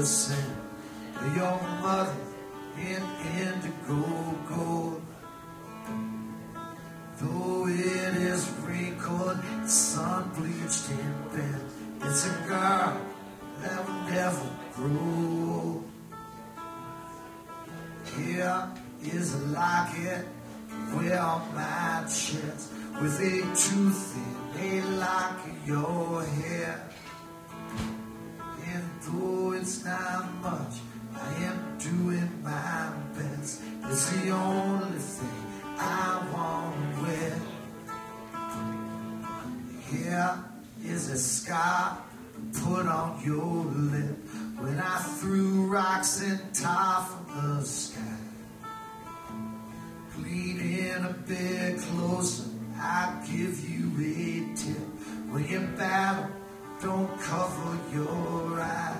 100%. Your mother in indigo gold. Though it is wrinkled, sun bleached and bent, it's a girl that will never grow old. Here is a locket well my chest, with a tooth in a lock of your hair. And though it's not much, I am doing my best. It's the only thing I want to wear. Here is a scar put on your lip when I threw rocks and tar from the sky. Lean in a bit closer, I'll give you a tip. When you battle, don't cover your eyes.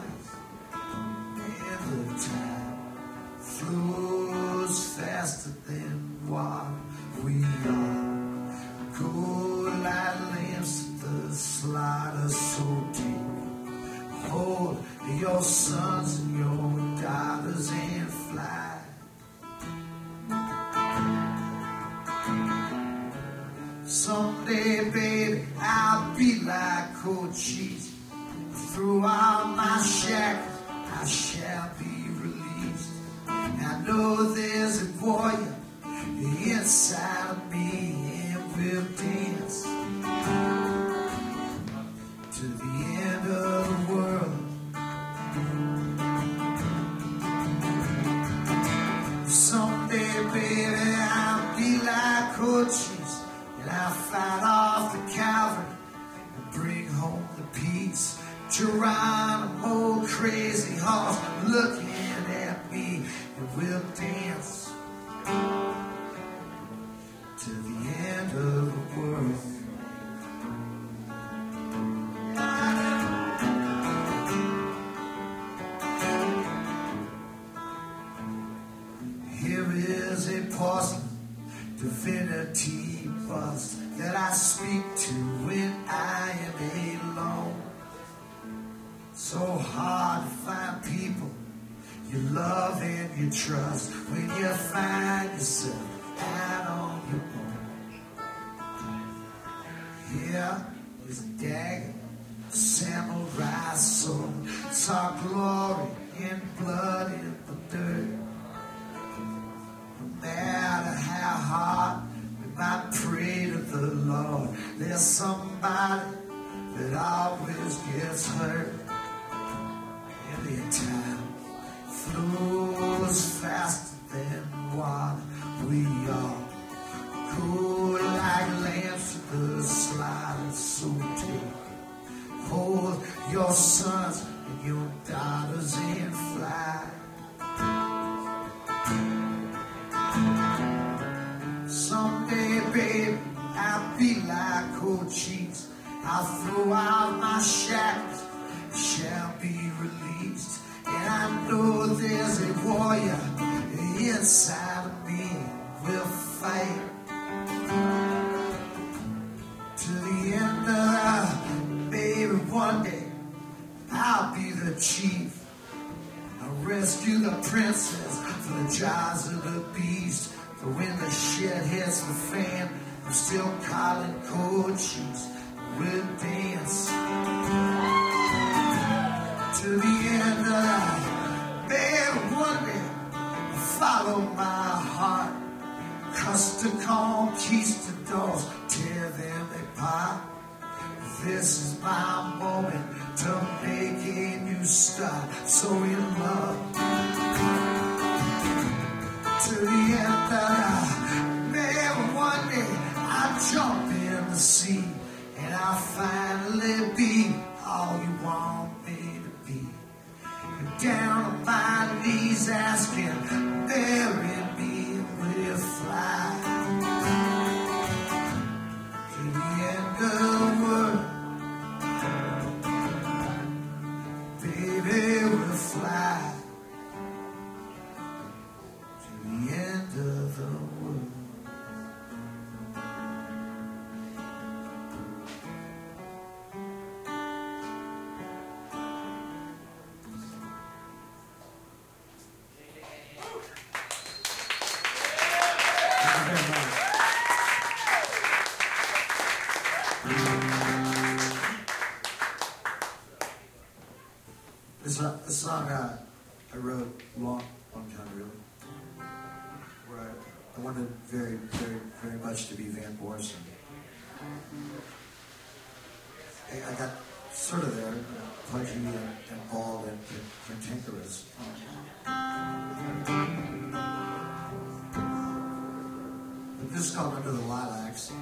And the time flows faster than water. We are gold like lamps at the slaughter, so take hold of your sons and your daughters and fly. Someday, baby, I'll be like Cochise. Through all my shackles, I shall be released. I know there's a warrior inside of me, and we'll dance to the end of the world. Someday, baby, I'll be like Cochise. And I'll fight off the cavalry and bring home the peace. Geronimo, crazy horse, looking at me, and we'll dance to the end of the world. Here is a porcelain divinity bust that I speak to when I am alone. So hard to find people you love and you trust when you find yourself out on your own. Here is a dagger, a samurai sword. It's our glory and blood in the dirt. No matter how hard we might pray to the Lord, there's somebody that always gets hurt. And the time flows faster than water. We all go like lamps to the slaughter. So take hold your sons and your daughters and fly. Someday, baby, I'll be like Cochise. I'll throw out my shackles, shall be released. And I know there's a warrior inside of me. We'll fight to the end of the baby. One day I'll be the chief. I'll rescue the princess from the jaws of the beast. But when the shit hits the fan, I'm still calling Cochise. We'll dance to the end of life. Baby, one day follow my heart. Cuss the conquistadors, tear them apart. This is my moment to make a new start. So in love to the end of life. Baby, one day I'll jump in the sea, and I'll finally be all you want me to be. Down on my knees asking, bury me, we'll fly to the end of the world. Baby, we'll fly to the end. wanted very, very, very much to be Van Morrison. I got sort of there, pudgy and bald and cantankerous. But this is called Under the Lilacs.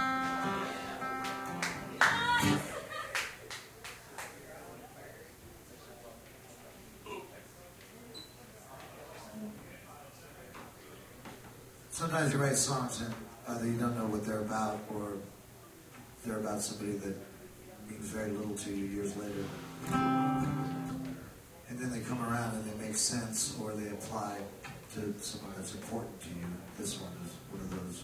Sometimes you write songs and either you don't know what they're about or they're about somebody that means very little to you years later. And then they come around and they make sense or they apply to someone that's important to you. This one is one of those.